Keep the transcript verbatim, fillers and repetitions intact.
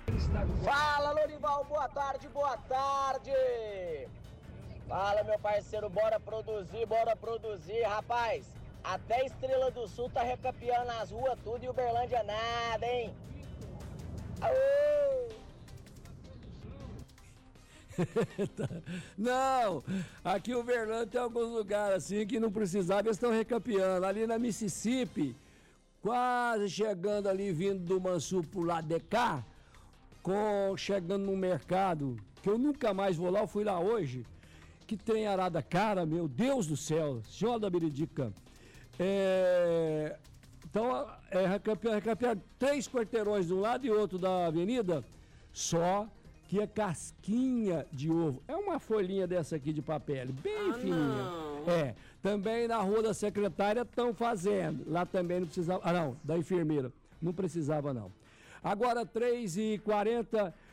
Fala, Lorival, boa tarde, boa tarde. Fala, meu parceiro, bora produzir, bora produzir, rapaz. Até Estrela do Sul tá recapeando as ruas tudo e Uberlândia nada, hein? Aô! Não, aqui o Uberlândia tem alguns lugares assim que não precisava, eles estão recapeando. Ali na Mississippi, quase chegando ali, vindo do Mansur pro lado de cá, com, chegando no mercado, que eu nunca mais vou lá, eu fui lá hoje, que tem arada cara, meu Deus do céu, Senhora da Beridica. É, então, é recapear, recapear três quarteirões de um lado e outro da avenida, só que é casquinha de ovo. É uma folhinha dessa aqui de papel, bem ah, fininha. Não. É, também na Rua da Secretária estão fazendo. Lá também não precisava. Ah, não, da enfermeira. Não precisava, não. Agora, três e quarenta,